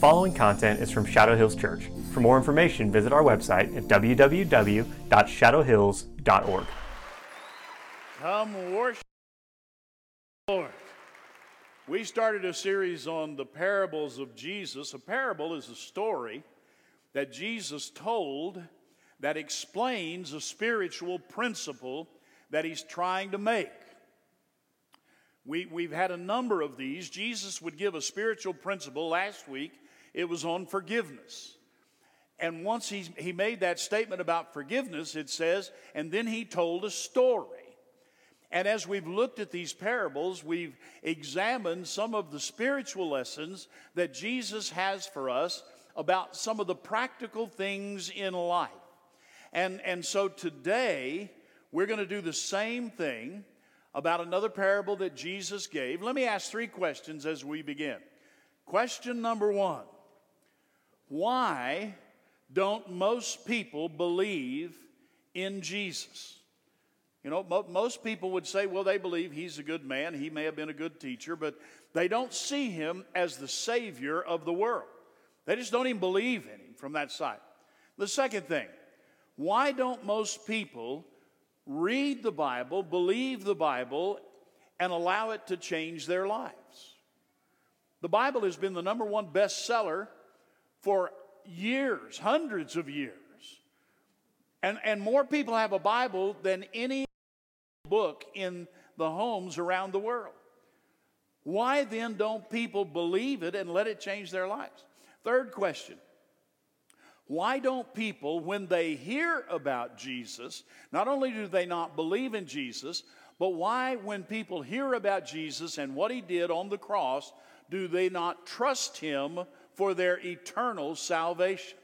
following content is from Shadow Hills Church. For more information, visit our website at www.shadowhills.org. Come worship the Lord. We started a series on the parables of Jesus. A parable is a story that Jesus told that explains a spiritual principle that he's trying to make. We've had a number of these. Jesus would give a spiritual principle. Last week, it was on forgiveness. And once he made that statement about forgiveness, it says, and then he told a story. And as we've looked at these parables, we've examined some of the spiritual lessons that Jesus has for us about some of the practical things in life. And so today, we're going to do the same thing about another parable that Jesus gave. Let me ask three questions as we begin. Question number one, why don't most people believe in Jesus? You know, most people would say, well, they believe he's a good man. He may have been a good teacher, but they don't see him as the Savior of the world. They just don't even believe in him from that side. The second thing, why don't most people read the Bible, believe the Bible, and allow it to change their lives? The Bible has been the number one bestseller for years, hundreds of years. And more people have a Bible than any book in the homes around the world. Why then don't people believe it and let it change their lives? Third question, why don't people, when they hear about Jesus, not only do they not believe in Jesus, but why, when people hear about Jesus and what he did on the cross, do they not trust him for their eternal salvation?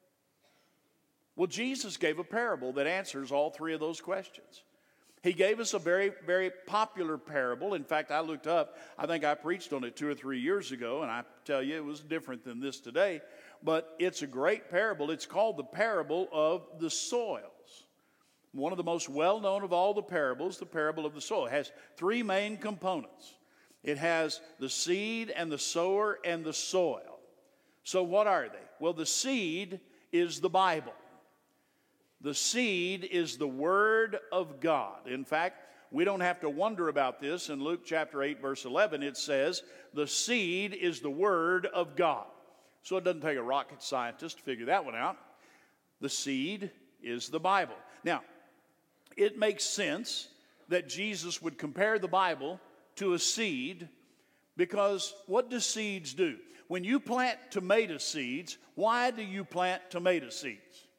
Well, Jesus gave a parable that answers all three of those questions. He gave us a very, very popular parable. In fact, I looked up, I think I preached on it 2 or 3 years ago, and I tell you it was different than this today. But it's a great parable. It's called the parable of the soils. One of the most well-known of all the parables, the parable of the soil. It has three main components. It has the seed and the sower and the soil. So what are they? Well, the seed is the Bible. The seed is the Word of God. In fact, we don't have to wonder about this. In Luke chapter 8, verse 11, it says, the seed is the Word of God. So it doesn't take a rocket scientist to figure that one out. The seed is the Bible. Now, it makes sense that Jesus would compare the Bible to a seed, because what do seeds do? When you plant tomato seeds, why do you plant tomato seeds?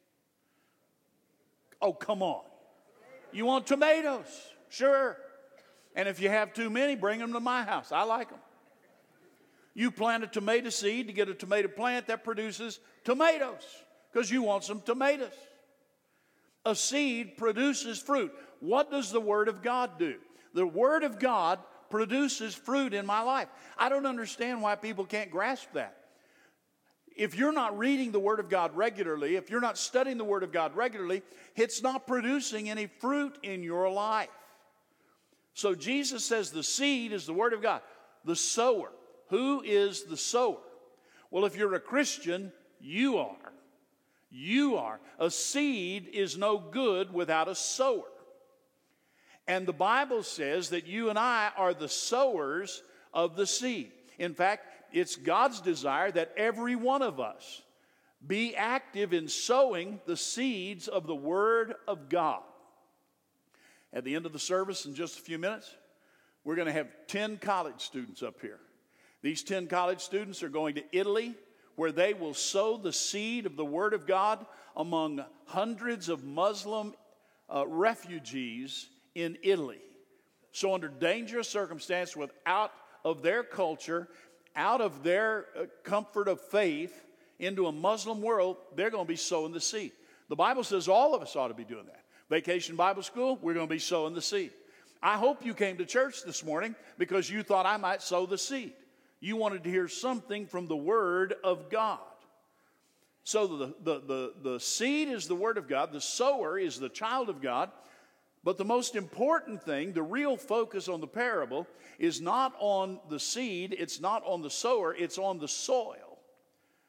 Oh, come on. You want tomatoes? Sure. And if you have too many, bring them to my house. I like them. You plant a tomato seed to get a tomato plant that produces tomatoes because you want some tomatoes. A seed produces fruit. What does the Word of God do? The Word of God produces fruit in my life. I don't understand why people can't grasp that. If you're not reading the Word of God regularly, if you're not studying the Word of God regularly, it's not producing any fruit in your life. So Jesus says the seed is the Word of God. The sower. Who is the sower? Well, if you're a Christian, you are. You are. A seed is no good without a sower. And the Bible says that you and I are the sowers of the seed. In fact, it's God's desire that every one of us be active in sowing the seeds of the Word of God. At the end of the service, in just a few minutes, we're going to have 10 college students up here. These 10 college students are going to Italy, where they will sow the seed of the Word of God among hundreds of Muslim refugees in Italy. So under dangerous circumstances, out of their culture, out of their comfort of faith, into a Muslim world, they're going to be sowing the seed. The Bible says all of us ought to be doing that. Vacation Bible School, we're going to be sowing the seed. I hope you came to church this morning because you thought I might sow the seed. You wanted to hear something from the Word of God. So the seed is the Word of God. The sower is the child of God. But the most important thing, the real focus on the parable, is not on the seed, it's not on the sower, it's on the soil.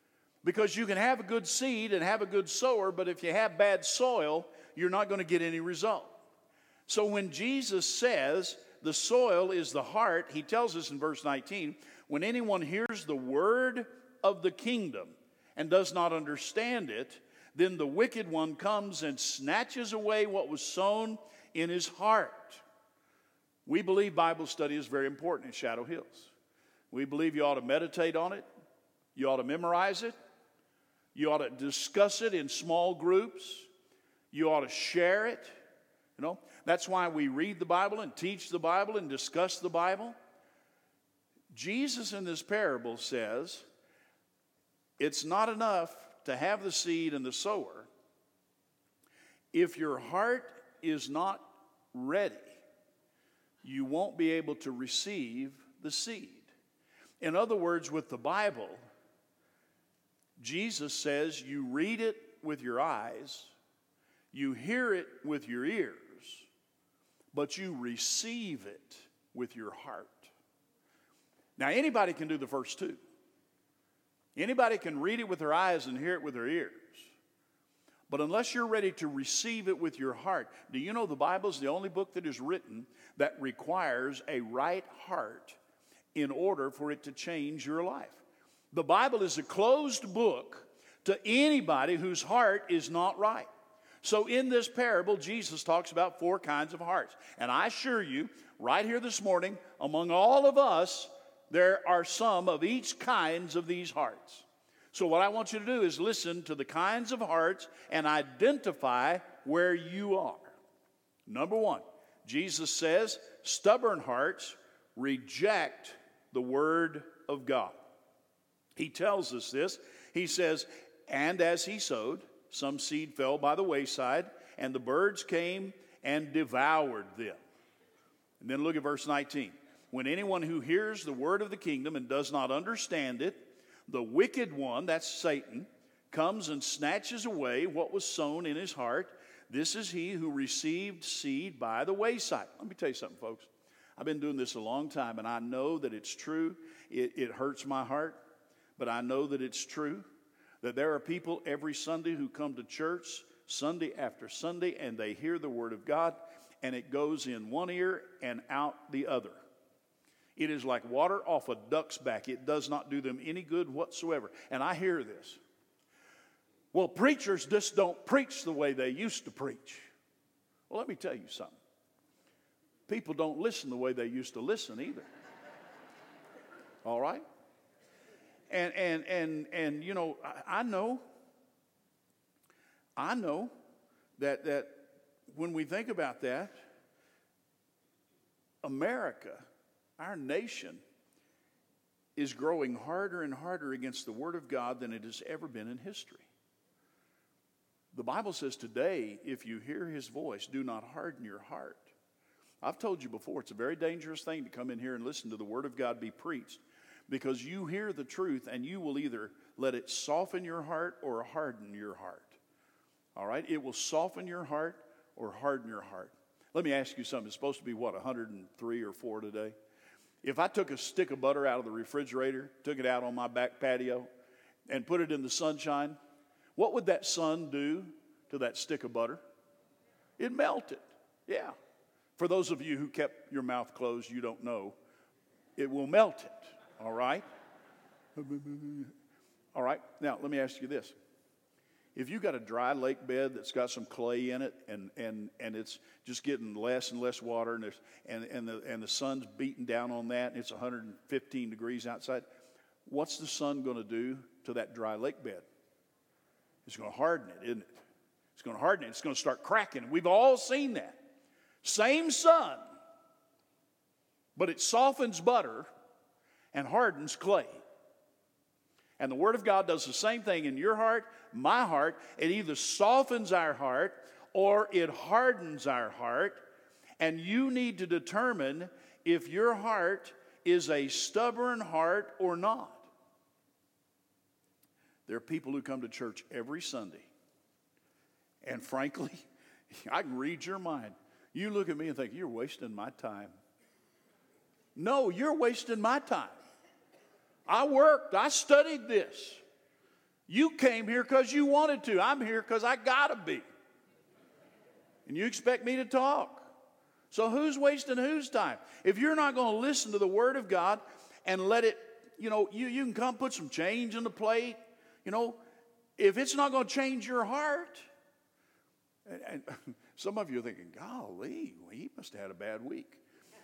Because you can have a good seed and have a good sower, but if you have bad soil, you're not going to get any result. So when Jesus says the soil is the heart, he tells us in verse 19, when anyone hears the word of the kingdom and does not understand it, then the wicked one comes and snatches away what was sown in his heart. We believe Bible study is very important at Shadow Hills. We believe you ought to meditate on it. You ought to memorize it. You ought to discuss it in small groups. You ought to share it. You know, that's why we read the Bible and teach the Bible and discuss the Bible. Jesus in this parable says, it's not enough to have the seed and the sower. If your heart is not ready, you won't be able to receive the seed. In other words, with the Bible, Jesus says you read it with your eyes, you hear it with your ears, but you receive it with your heart. Now, anybody can do the first two. Anybody can read it with their eyes and hear it with their ears. But unless you're ready to receive it with your heart, do you know the Bible is the only book that is written that requires a right heart in order for it to change your life? The Bible is a closed book to anybody whose heart is not right. So in this parable, Jesus talks about 4 kinds of hearts. And I assure you, right here this morning, among all of us, there are some of each kinds of these hearts. So what I want you to do is listen to the kinds of hearts and identify where you are. Number 1, Jesus says, stubborn hearts reject the word of God. He tells us this. He says, and as he sowed, some seed fell by the wayside, and the birds came and devoured them. And then look at verse 19. When anyone who hears the word of the kingdom and does not understand it, the wicked one, that's Satan, comes and snatches away what was sown in his heart. This is he who received seed by the wayside. Let me tell you something, folks. I've been doing this a long time, and I know that it's true. It hurts my heart, but I know that it's true. That there are people every Sunday who come to church Sunday after Sunday, and they hear the word of God, and it goes in one ear and out the other. It is like water off a duck's back. It does not do them any good whatsoever. And I hear this. Well, preachers just don't preach the way they used to preach. Well, let me tell you something. People don't listen the way they used to listen either. All right? And you know, I know that when we think about that, America, our nation, is growing harder and harder against the Word of God than it has ever been in history. The Bible says today, if you hear His voice, do not harden your heart. I've told you before, it's a very dangerous thing to come in here and listen to the Word of God be preached, because you hear the truth and you will either let it soften your heart or harden your heart. All right? It will soften your heart or harden your heart. Let me ask you something. It's supposed to be, 103 or 4 today? If I took a stick of butter out of the refrigerator, took it out on my back patio, and put it in the sunshine, what would that sun do to that stick of butter? It'd melt it. Yeah. For those of you who kept your mouth closed, you don't know. It will melt it. All right? All right. Now, let me ask you this. If you've got a dry lake bed that's got some clay in it and it's just getting less and less water and the sun's beating down on that and it's 115 degrees outside, what's the sun going to do to that dry lake bed? It's going to harden it, isn't it? It's going to harden it. It's going to start cracking. We've all seen that. Same sun, but it softens butter and hardens clay. And the Word of God does the same thing in your heart, my heart. It either softens our heart or it hardens our heart. And you need to determine if your heart is a stubborn heart or not. There are people who come to church every Sunday. And frankly, I can read your mind. You look at me and think, you're wasting my time. No, you're wasting my time. I worked. I studied this. You came here because you wanted to. I'm here because I got to be. And you expect me to talk. So who's wasting whose time? If you're not going to listen to the Word of God and let it, you can come put some change in the plate. If it's not going to change your heart. And some of you are thinking, golly, he must have had a bad week.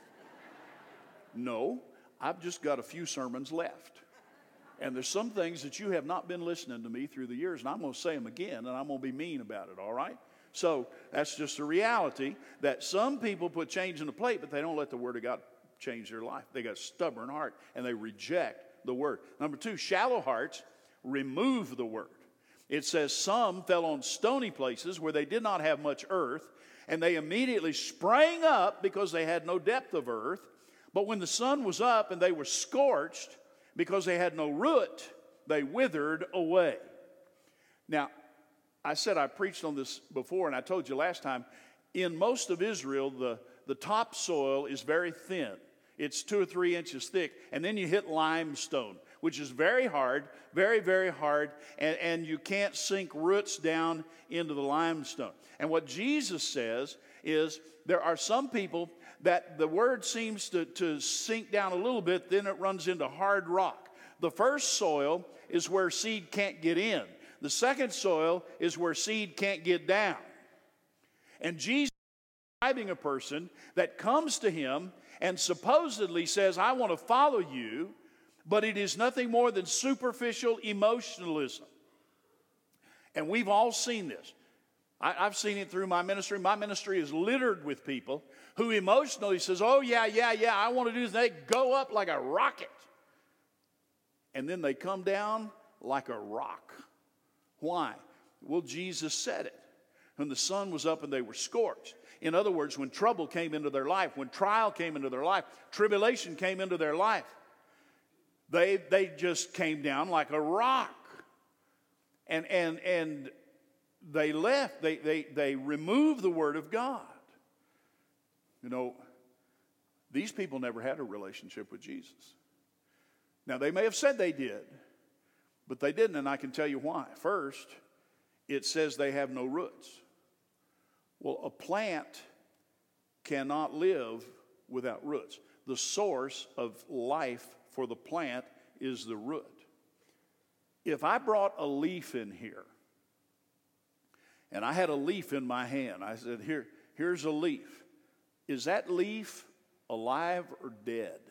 No, I've just got a few sermons left. And there's some things that you have not been listening to me through the years, and I'm going to say them again, and I'm going to be mean about it, all right? So that's just a reality that some people put change in the plate, but they don't let the Word of God change their life. They got a stubborn heart, and they reject the Word. Number two, shallow hearts remove the Word. It says some fell on stony places where they did not have much earth, and they immediately sprang up because they had no depth of earth. But when the sun was up and they were scorched, because they had no root, they withered away. Now, I said I preached on this before, and I told you last time, in most of Israel, the topsoil is very thin. It's 2 or 3 inches thick, and then you hit limestone, which is very hard, very, very hard, and you can't sink roots down into the limestone. And what Jesus says is there are some people that the word seems to sink down a little bit, then it runs into hard rock. The first soil is where seed can't get in. The second soil is where seed can't get down. And Jesus is describing a person that comes to him and supposedly says, I want to follow you, but it is nothing more than superficial emotionalism. And we've all seen this. I've seen it through my ministry. My ministry is littered with people who emotionally says, oh, yeah, I want to do this. They go up like a rocket. And then they come down like a rock. Why? Well, Jesus said it. When the sun was up and they were scorched. In other words, when trouble came into their life, when trial came into their life, tribulation came into their life, they just came down like a rock. And they left. They removed the Word of God. These people never had a relationship with Jesus. Now, they may have said they did, but they didn't, and I can tell you why. First, it says they have no roots. Well, a plant cannot live without roots. The source of life for the plant is the root. If I brought a leaf in here, and I had a leaf in my hand, I said, here's a leaf. Is that leaf alive or dead?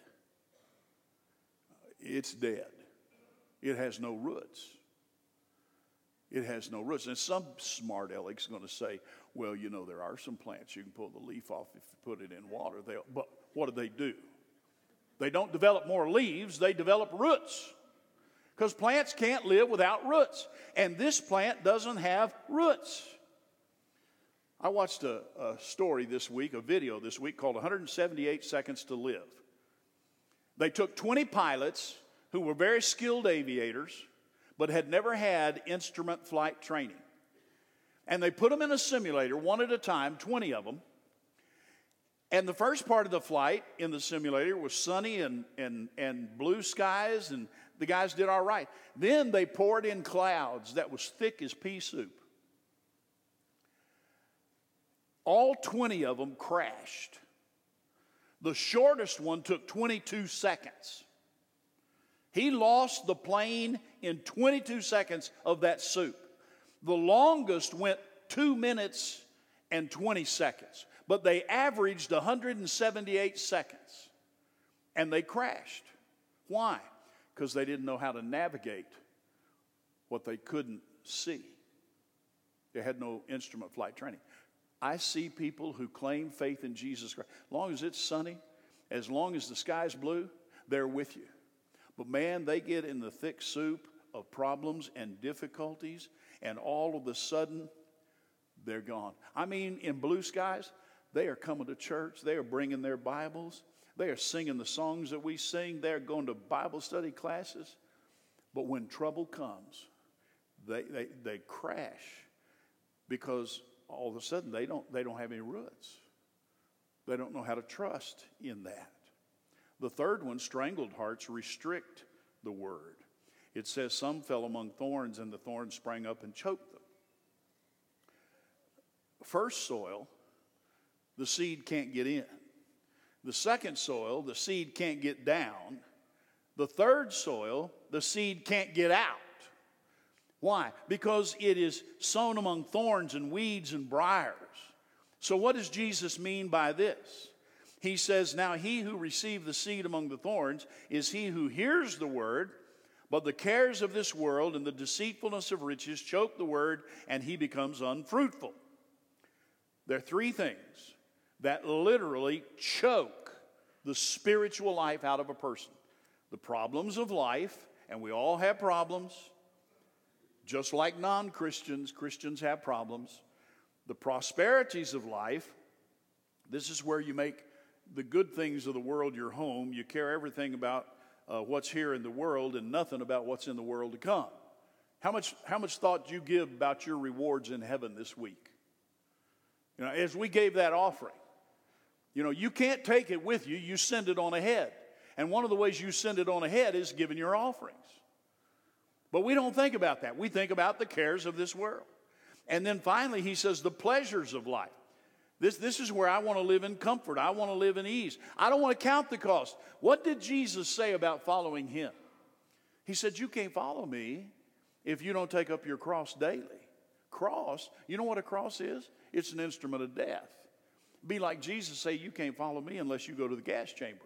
It's dead. It has no roots. It has no roots. And some smart aleck's going to say, well, there are some plants you can pull the leaf off if you put it in water. But what do? They don't develop more leaves, they develop roots. Because plants can't live without roots. And this plant doesn't have roots. I watched a story this week, a video this week called 178 Seconds to Live. They took 20 pilots who were very skilled aviators, but had never had instrument flight training. And they put them in a simulator, one at a time, 20 of them. And the first part of the flight in the simulator was sunny and blue skies, and the guys did all right. Then they poured in clouds that was thick as pea soup. All 20 of them crashed. The shortest one took 22 seconds. He lost the plane in 22 seconds of that soup. The longest went 2 minutes and 20 seconds. But they averaged 178 seconds. And they crashed. Why? Because they didn't know how to navigate what they couldn't see. They had no instrument flight training. I see people who claim faith in Jesus Christ. As long as it's sunny, as long as the sky's blue, they're with you. But man, they get in the thick soup of problems and difficulties, and all of a sudden, they're gone. I mean, in blue skies, they are coming to church. They are bringing their Bibles. They are singing the songs that we sing. They're going to Bible study classes. But when trouble comes, they crash because all of a sudden they don't have any roots. They don't know how to trust in that. The third one, strangled hearts restrict the word. It says some fell among thorns, and the thorns sprang up and choked them. First soil, the seed can't get in. The second soil, the seed can't get down. The third soil, the seed can't get out. Why? Because it is sown among thorns and weeds and briars. So what does Jesus mean by this? He says, now he who received the seed among the thorns is he who hears the word, but the cares of this world and the deceitfulness of riches choke the word, and he becomes unfruitful. There are three things that literally choke the spiritual life out of a person. The problems of life, and we all have problems. Just like non-Christians, Christians have problems. The prosperities of life, this is where you make the good things of the world your home. You care everything about what's here in the world and nothing about what's in the world to come. How much thought do you give about your rewards in heaven this week? You know, as we gave that offering, you know, you can't take it with you. You send it on ahead. And one of the ways you send it on ahead is giving your offerings. But we don't think about that. We think about the cares of this world. And then finally, he says the pleasures of life. This is where I want to live in comfort. I want to live in ease. I don't want to count the cost. What did Jesus say about following him? He said, you can't follow me if you don't take up your cross daily. Cross, you know what a cross is? It's an instrument of death. Be like Jesus say, you can't follow me unless you go to the gas chamber.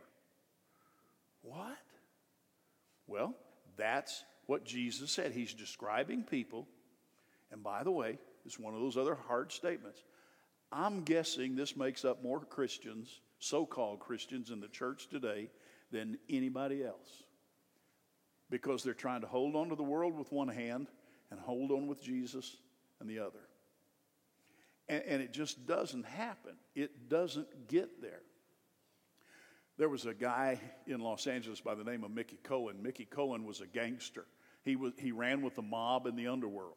What? Well, that's what Jesus said. He's describing people. And by the way, it's one of those other hard statements. I'm guessing this makes up more Christians, so-called Christians in the church today than anybody else. Because they're trying to hold on to the world with one hand and hold on with Jesus and the other. And it just doesn't happen. It doesn't get there. There was a guy in Los Angeles by the name of Mickey Cohen. Mickey Cohen was a gangster. He ran with the mob in the underworld.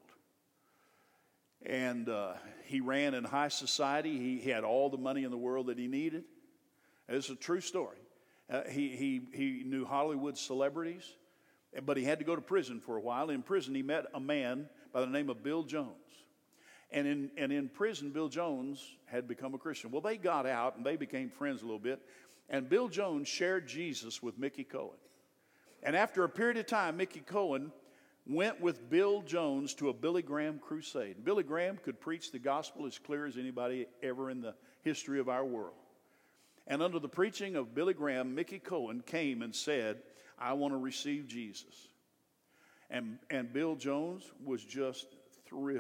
And he ran in high society. He had all the money in the world that he needed. It's a true story. He knew Hollywood celebrities, but he had to go to prison for a while. In prison, he met a man by the name of Bill Jones. And in prison, Bill Jones had become a Christian. Well, they got out, and they became friends a little bit. And Bill Jones shared Jesus with Mickey Cohen. And after a period of time, Mickey Cohen went with Bill Jones to a Billy Graham crusade. Billy Graham could preach the gospel as clear as anybody ever in the history of our world. And under the preaching of Billy Graham, Mickey Cohen came and said, I want to receive Jesus. And Bill Jones was just thrilled.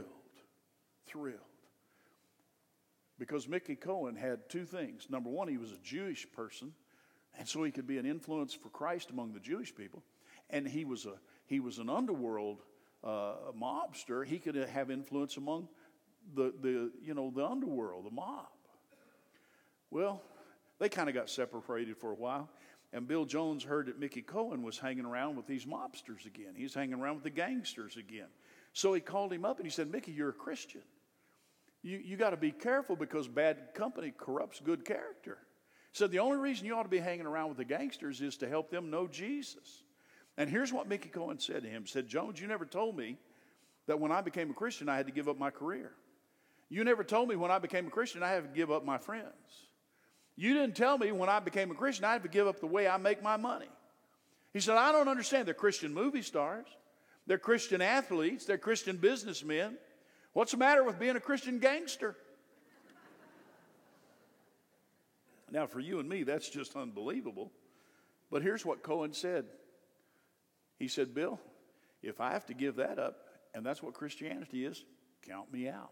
Because Mickey Cohen had two things. Number one, he was a Jewish person, and so he could be an influence for Christ among the Jewish people. And he was an underworld mobster. He could have influence among the underworld, the mob. Well, they kind of got separated for a while. And Bill Jones heard that Mickey Cohen was hanging around with these mobsters again. He's hanging around with the gangsters again. So he called him up and he said, Mickey, you're a Christian. You got to be careful because bad company corrupts good character. He said the only reason you ought to be hanging around with the gangsters is to help them know Jesus. And here's what Mickey Cohen said to him. He said, Jones, you never told me that when I became a Christian, I had to give up my career. You never told me when I became a Christian, I had to give up my friends. You didn't tell me when I became a Christian, I had to give up the way I make my money. He said, I don't understand. They're Christian movie stars. They're Christian athletes. They're Christian businessmen. What's the matter with being a Christian gangster? Now, for you and me, that's just unbelievable. But here's what Cohen said. He said, Bill, if I have to give that up, and that's what Christianity is, count me out.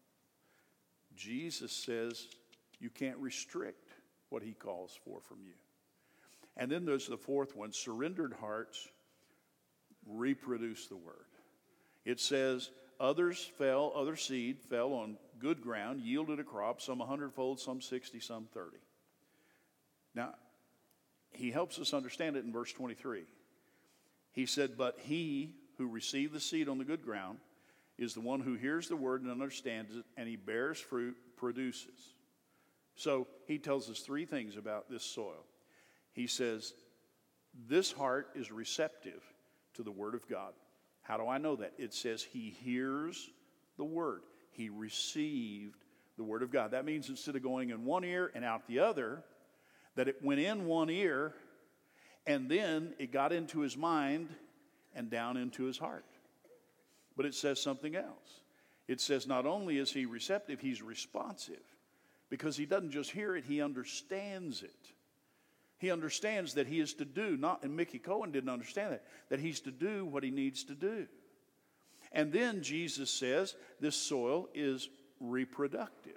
Jesus says you can't restrict what he calls for from you. And then there's the fourth one, surrendered hearts reproduce the word. It says, other seed fell on good ground, yielded a crop, some 100-fold, some 60, some 30. Now, he helps us understand it in verse 23. He said, but he who received the seed on the good ground is the one who hears the word and understands it, and he bears fruit, produces. So he tells us three things about this soil. He says, this heart is receptive to the Word of God. How do I know that? It says he hears the Word. He received the Word of God. That means instead of going in one ear and out the other, that it went in one ear and then it got into his mind and down into his heart. But it says something else. It says not only is he receptive, he's responsive. Because he doesn't just hear it, he understands it. He understands that he is to do, and Mickey Cohen didn't understand that he's to do what he needs to do. And then Jesus says this soil is reproductive.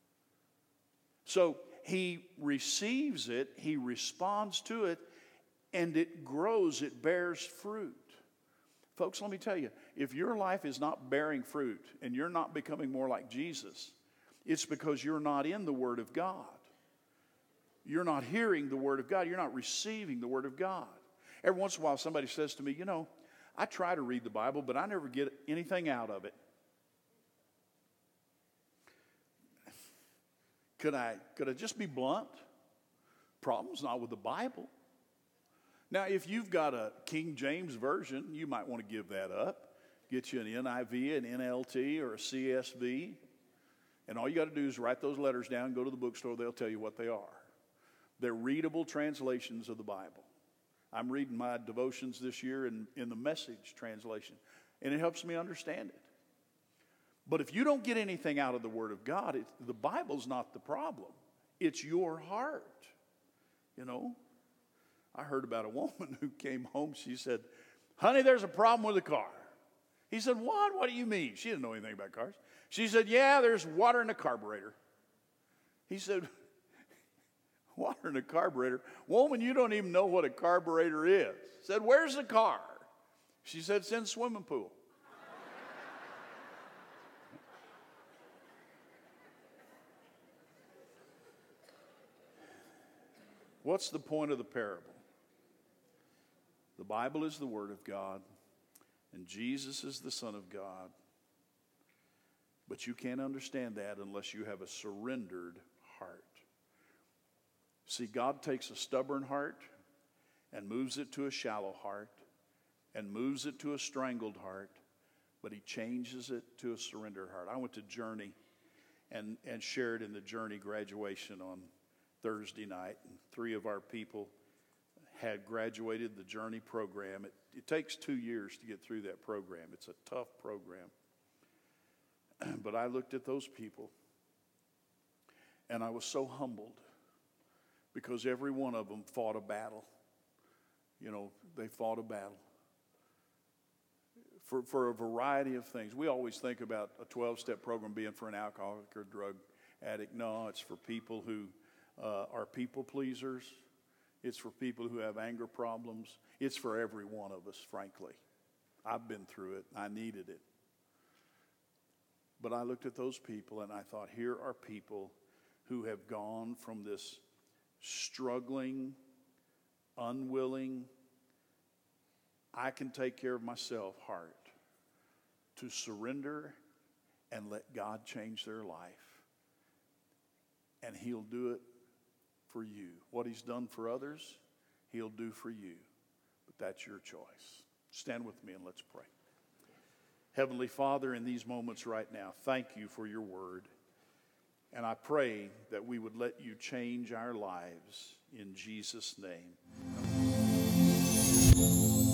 So he receives it, he responds to it, and it grows, it bears fruit. Folks, let me tell you, if your life is not bearing fruit and you're not becoming more like Jesus, it's because you're not in the Word of God. You're not hearing the Word of God. You're not receiving the Word of God. Every once in a while somebody says to me, you know, I try to read the Bible, but I never get anything out of it. Could I just be blunt? Problem's not with the Bible. Now, if you've got a King James version, you might want to give that up. Get you an NIV, an NLT, or a CSV. And all you got to do is write those letters down, go to the bookstore, they'll tell you what they are. They're readable translations of the Bible. I'm reading my devotions this year in the Message translation, and it helps me understand it. But if you don't get anything out of the Word of God, the Bible's not the problem. It's your heart, you know. I heard about a woman who came home. She said, honey, there's a problem with the car. He said, what? What do you mean? She didn't know anything about cars. She said, yeah, there's water in the carburetor. He said, water in the carburetor? Woman, you don't even know what a carburetor is. He said, where's the car? She said, it's in the swimming pool. What's the point of the parable? The Bible is the Word of God, and Jesus is the Son of God. But you can't understand that unless you have a surrendered heart. See, God takes a stubborn heart and moves it to a shallow heart and moves it to a strangled heart, but he changes it to a surrendered heart. I went to Journey and shared in the Journey graduation on Thursday night, and 3 of our people had graduated the Journey program. It takes 2 years to get through that program. It's a tough program. But I looked at those people, and I was so humbled because every one of them fought a battle. You know, they fought a battle for a variety of things. We always think about a 12-step program being for an alcoholic or drug addict. No, it's for people who are people pleasers. It's for people who have anger problems. It's for every one of us, frankly. I've been through it. I needed it. But I looked at those people and I thought, here are people who have gone from this struggling, unwilling, I can take care of myself heart to surrender and let God change their life. And he'll do it for you. What he's done for others, he'll do for you. But that's your choice. Stand with me and let's pray. Heavenly Father, in these moments right now, thank you for your word. And I pray that we would let you change our lives in Jesus' name.